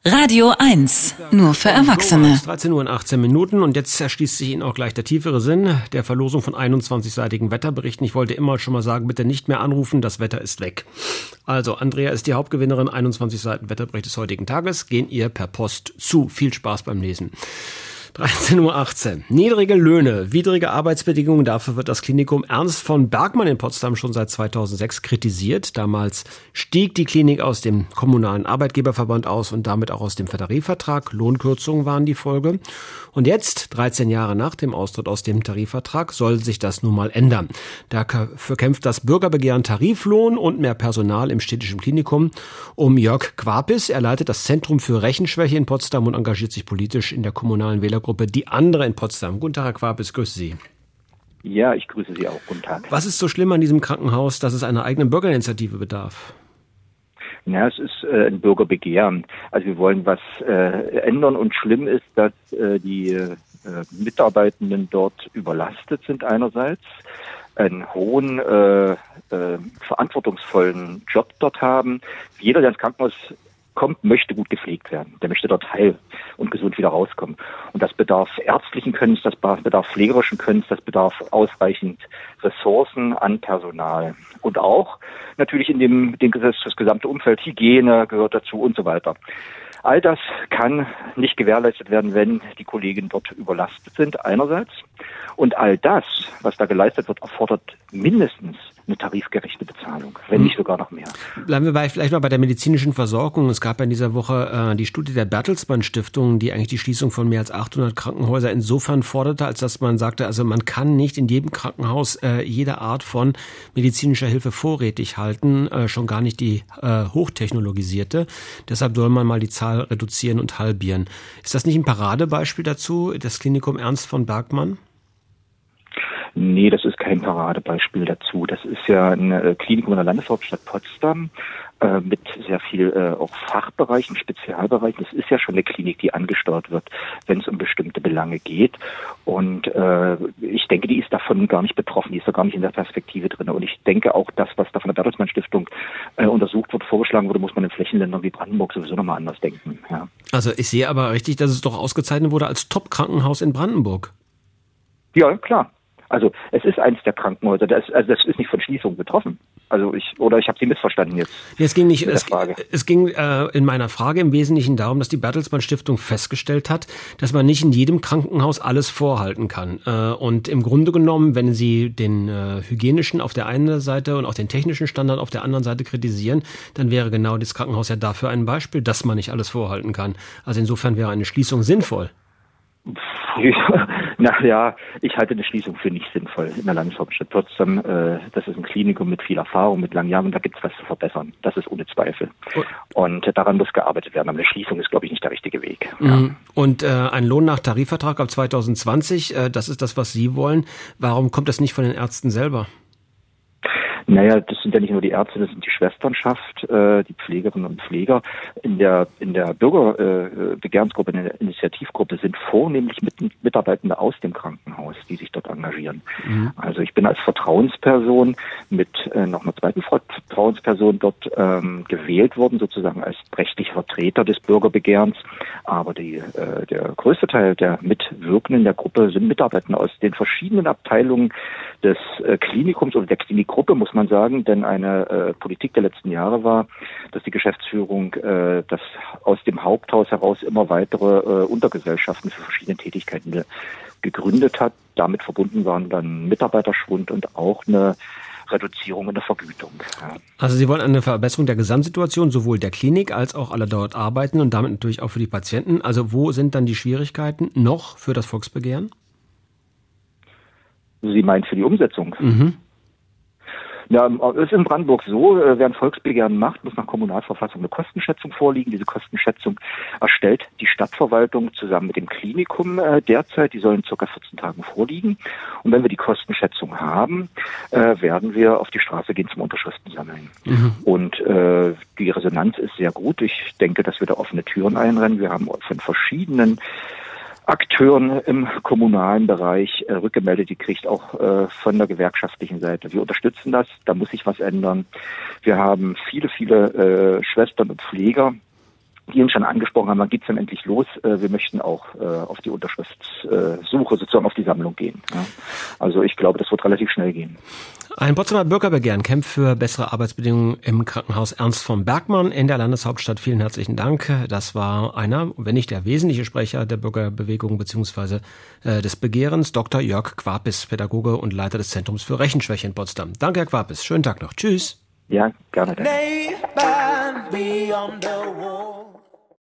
Radio 1, nur für Erwachsene. 13 Uhr und 18 Minuten und jetzt erschließt sich Ihnen auch gleich der tiefere Sinn der Verlosung von 21-seitigen Wetterberichten. Ich wollte immer schon mal sagen, bitte nicht mehr anrufen, das Wetter ist weg. Also, Andrea ist die Hauptgewinnerin, 21 Seiten Wetterbericht des heutigen Tages, gehen ihr per Post zu. Viel Spaß beim Lesen. 13.18 Uhr. Niedrige Löhne, widrige Arbeitsbedingungen, dafür wird das Klinikum Ernst von Bergmann in Potsdam schon seit 2006 kritisiert. Damals stieg die Klinik aus dem kommunalen Arbeitgeberverband aus und damit auch aus dem Tarifvertrag. Lohnkürzungen waren die Folge. Und jetzt, 13 Jahre nach dem Austritt aus dem Tarifvertrag, soll sich das nun mal ändern. Dafür kämpft das Bürgerbegehren Tariflohn und mehr Personal im städtischen Klinikum um Jörg Quapis. Er leitet das Zentrum für Rechenschwäche in Potsdam und engagiert sich politisch in der kommunalen Wählergruppe Die Andere in Potsdam. Guten Tag, Herr Quapis, grüße Sie. Ja, ich grüße Sie auch. Guten Tag. Was ist so schlimm an diesem Krankenhaus, dass es einer eigenen Bürgerinitiative bedarf? Ja, es ist ein Bürgerbegehren. Also wir wollen was ändern und schlimm ist, dass die Mitarbeitenden dort überlastet sind einerseits, einen hohen, verantwortungsvollen Job dort haben. Jeder, der ins Krankenhaus kommt, möchte gut gepflegt werden. Der möchte dort heil und gesund wieder rauskommen. Und das bedarf ärztlichen Könnens, das bedarf pflegerischen Könnens, das bedarf ausreichend Ressourcen an Personal. Und auch natürlich in dem Gesetz das gesamte Umfeld, Hygiene gehört dazu und so weiter. All das kann nicht gewährleistet werden, wenn die Kollegen dort überlastet sind einerseits. Und all das, was da geleistet wird, erfordert mindestens eine tarifgerechte Bezahlung, wenn nicht sogar noch mehr. Bleiben wir vielleicht mal bei der medizinischen Versorgung. Es gab ja in dieser Woche die Studie der Bertelsmann Stiftung, die eigentlich die Schließung von mehr als 800 Krankenhäusern insofern forderte, als dass man sagte, also man kann nicht in jedem Krankenhaus jede Art von medizinischer Hilfe vorrätig halten, schon gar nicht die hochtechnologisierte. Deshalb soll man mal die Zahl reduzieren und halbieren. Ist das nicht ein Paradebeispiel dazu, das Klinikum Ernst von Bergmann? Nee, das ist kein Paradebeispiel dazu. Das ist ja ein Klinikum in der Landeshauptstadt Potsdam mit sehr viel auch Fachbereichen, Spezialbereichen. Das ist ja schon eine Klinik, die angesteuert wird, wenn es um bestimmte Belange geht. Und ich denke, die ist davon gar nicht betroffen. Die ist da gar nicht in der Perspektive drin. Und ich denke auch, das, was da von der Bertelsmann Stiftung untersucht wird, vorgeschlagen wurde, muss man in Flächenländern wie Brandenburg sowieso nochmal anders denken. Ja. Also ich sehe aber richtig, dass es doch ausgezeichnet wurde als Top-Krankenhaus in Brandenburg. Ja, klar. Also es ist eins der Krankenhäuser, das ist nicht von Schließung betroffen. Also ich habe Sie missverstanden jetzt. Es ging nicht. Es ging in meiner Frage im Wesentlichen darum, dass die Bertelsmann Stiftung festgestellt hat, dass man nicht in jedem Krankenhaus alles vorhalten kann. Und im Grunde genommen, wenn Sie den hygienischen auf der einen Seite und auch den technischen Standard auf der anderen Seite kritisieren, dann wäre genau das Krankenhaus ja dafür ein Beispiel, dass man nicht alles vorhalten kann. Also insofern wäre eine Schließung sinnvoll. Naja, ich halte eine Schließung für nicht sinnvoll in der Landeshauptstadt Potsdam. Das ist ein Klinikum mit viel Erfahrung, mit langen Jahren und da gibt es was zu verbessern. Das ist ohne Zweifel. Und daran muss gearbeitet werden. Aber eine Schließung ist, glaube ich, nicht der richtige Weg. Ja. Und ein Lohn nach Tarifvertrag ab 2020, das ist das, was Sie wollen. Warum kommt das nicht von den Ärzten selber? Naja, das sind ja nicht nur die Ärzte, das sind die Schwesternschaft, die Pflegerinnen und Pfleger. In der Bürgerbegehrensgruppe, in der Initiativgruppe sind vornehmlich Mitarbeitende aus dem Krankenhaus, die sich dort engagieren. Mhm. Also ich bin als Vertrauensperson mit noch einer zweiten Vertrauensperson dort gewählt worden, sozusagen als rechtlicher Vertreter des Bürgerbegehrens. Aber der größte Teil der Mitwirkenden der Gruppe sind Mitarbeitende aus den verschiedenen Abteilungen des Klinikums oder der Klinikgruppe, muss man sagen, denn eine Politik der letzten Jahre war, dass die Geschäftsführung das aus dem Haupthaus heraus immer weitere Untergesellschaften für verschiedene Tätigkeiten gegründet hat. Damit verbunden waren dann Mitarbeiterschwund und auch eine Reduzierung in der Vergütung. Ja. Also Sie wollen eine Verbesserung der Gesamtsituation, sowohl der Klinik als auch aller dort arbeiten und damit natürlich auch für die Patienten. Also wo sind dann die Schwierigkeiten noch für das Volksbegehren? Sie meinen für die Umsetzung? Mhm. Ja, es ist in Brandenburg so, wer ein Volksbegehren macht, muss nach Kommunalverfassung eine Kostenschätzung vorliegen. Diese Kostenschätzung erstellt die Stadtverwaltung zusammen mit dem Klinikum derzeit. Die sollen in ca. 14 Tagen vorliegen. Und wenn wir die Kostenschätzung haben, werden wir auf die Straße gehen zum Unterschriften sammeln. Mhm. Und die Resonanz ist sehr gut. Ich denke, dass wir da offene Türen einrennen. Wir haben von verschiedenen Akteuren im kommunalen Bereich rückgemeldet, die kriegt auch von der gewerkschaftlichen Seite. Wir unterstützen das, da muss sich was ändern. Wir haben viele Schwestern und Pfleger Ihnen schon angesprochen haben, wann geht's dann endlich los? Wir möchten auch auf die Unterschriftssuche, sozusagen auf die Sammlung gehen. Ja. Also ich glaube, das wird relativ schnell gehen. Ein Potsdamer Bürgerbegehren kämpft für bessere Arbeitsbedingungen im Krankenhaus Ernst von Bergmann in der Landeshauptstadt. Vielen herzlichen Dank. Das war einer, wenn nicht der wesentliche Sprecher der Bürgerbewegung bzw. des Begehrens, Dr. Jörg Quapis, Pädagoge und Leiter des Zentrums für Rechenschwäche in Potsdam. Danke, Herr Quapis. Schönen Tag noch. Tschüss. Ja, gerne. Danke.